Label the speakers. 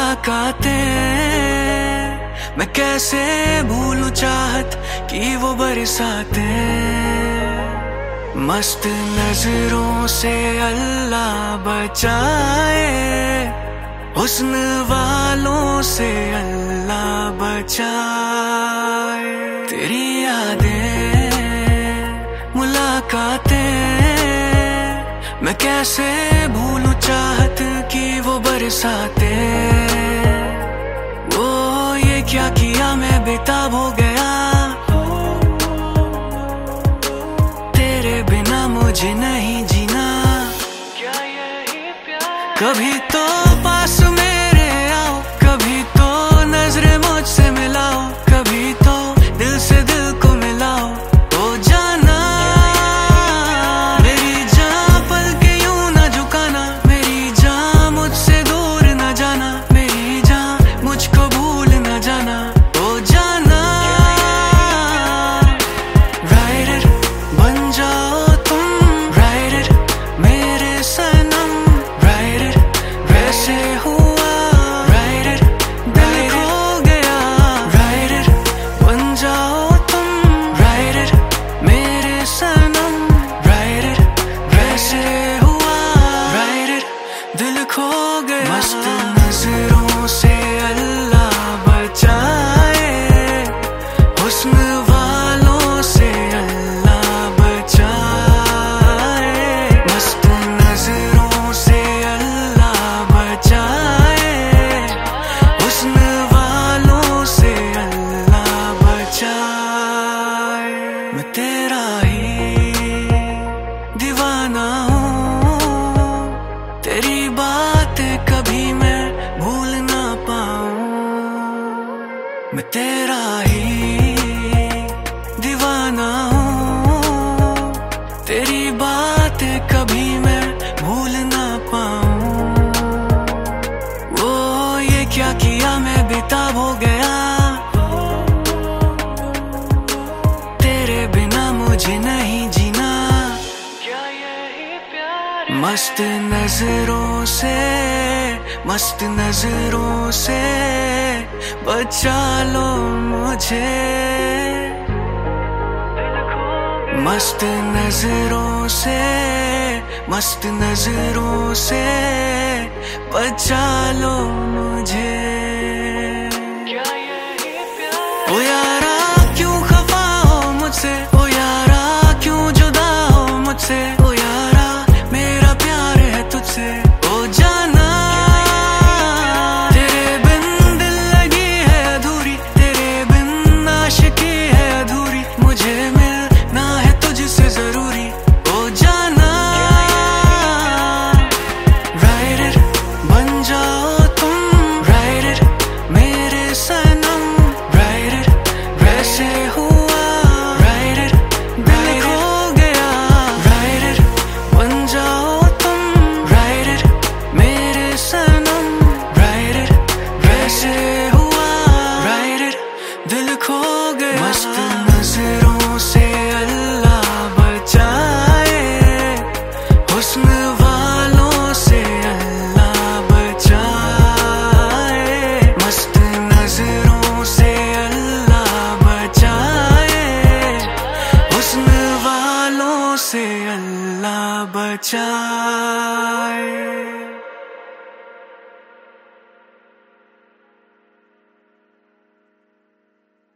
Speaker 1: मुलाकातें मैं कैसे भूलूं, चाहत की वो बरसातें। मस्त नजरों से अल्लाह बचाए, हुस्न वालों से अल्लाह बचाए। तेरी यादें मुलाकातें मैं कैसे भूलूं, चाहत की वो बरसातें। वो ये क्या किया, मैं बेताब हो गया, तेरे बिना मुझे नहीं जीना। क्या यही प्यार? कभी तो पास मेरे आओ, कभी तो नजरें मुझसे मिलाओ, कभी तो दिल से दिल को मिलाओ। तो जाना मेरी जान, पल के यूं ना झुकाना, मेरी जान मुझसे दूर ना जाना, मेरी जान मुझको भूल ना जाना। तो जाना राइडर बन जाओ तुम, राइडर मेरे सनम, राइडर वैसे हुआ, राइडर दिल खो गया। राइडर बन जाओ तुम, राइडर मेरे सनम, राइडर वैसे हुआ, राइडर दिल खो गया। मस्त नजरों से अल्लाह बचाए, हुस्न वालों से अल्लाह बचाए। मस्त नजरों से अल्लाह बचाए, हुस्न वालों से अल्लाह बचाए। मैं तेरा ही दीवाना हूँ, तेरी बात कभी मैं भूल ना पाऊँ। मैं तेरा ही दीवाना हूँ, तेरी बात कभी मैं भूल ना पाऊँ। वो ये क्या किया, मैं बेताब हो गया, तेरे बिना मुझे नहीं जीना। क्या यही प्यार? मस्त नजरों से, मस्त नजरों से बचा लो मुझे। मस्त नजरों से, मस्त नजरों से बचा लो मुझे। क्या यही प्यार? ओ यारा क्यों खफा हो मुझसे, ओ यारा क्यों जुदा हो मुझसे, ओ यारा मेरा प्यार है तुझसे। ओ जाना तेरे बिन दिल लगी है अधूरी, तेरे बिन आशिकी है अधूरी, मुझे मिलना है तुझसे जरूरी। ओ जाना राइडर बन जाओ तुम, राइडर मेरे सनम, राइडर वैसे हुआ, राइडर दिल खो गया। राइडर बन जाओ तुम, राइडर मेरे सनम, राइडर वैसे हुआ, राइडर दिल खो गया। मस्त नजरों से अल्लाह बचाए, हुस्न वालों से अल्लाह बचाए। मस्त नजरों से अल्लाह बचाए, हुस्न वालों से अल्लाह बचाए।